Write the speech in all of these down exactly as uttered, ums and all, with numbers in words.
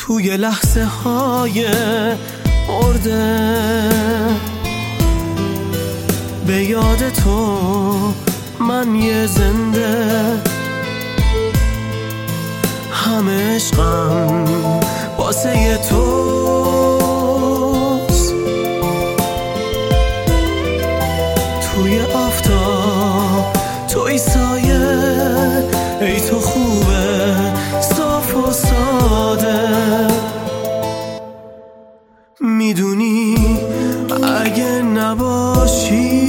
توی لحظه های مرده به یاد تو من یه زنده، همه عشقم واسه توست. توی آفتاب توی سایه، ای تو خوبه صاف و ساده. میدونی اگه نباشی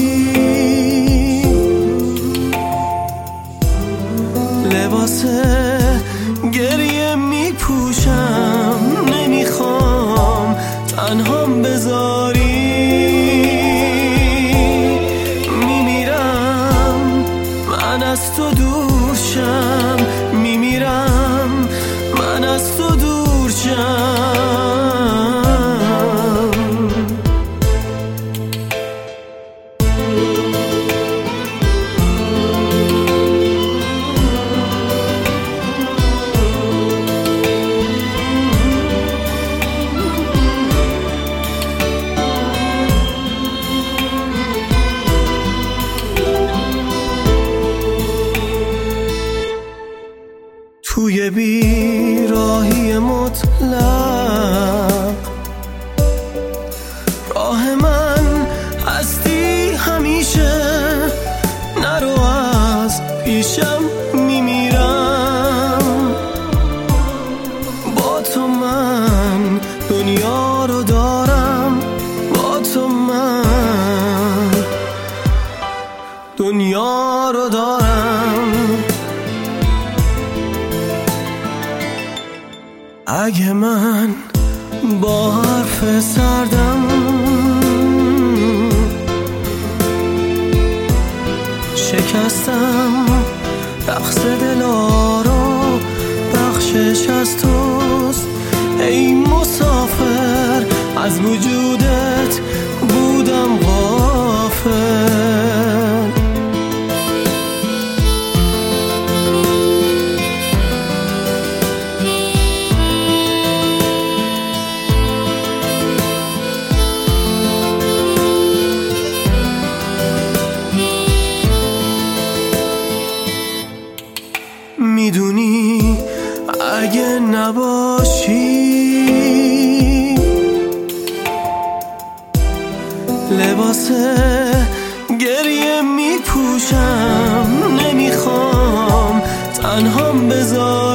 لباس گریه میپوشم، نمیخوام تنهام بذاری. میمیرم من از تو دور شم، میمیرم من از تو دور شم. توی بیراهی مطلق راه من هستی همیشه، نرو از پیشم میمیرم. با تو من دنیا رو دارم، با تو من دنیا رو دارم. اگه من با حرف سردم شکستم رقص دلا رو، بخشش از توست. ای مسافر از وجودت بودم غافل. میدونی اگه نباشی لباس گریه میپوشم، نمیخوام تنهام بذار.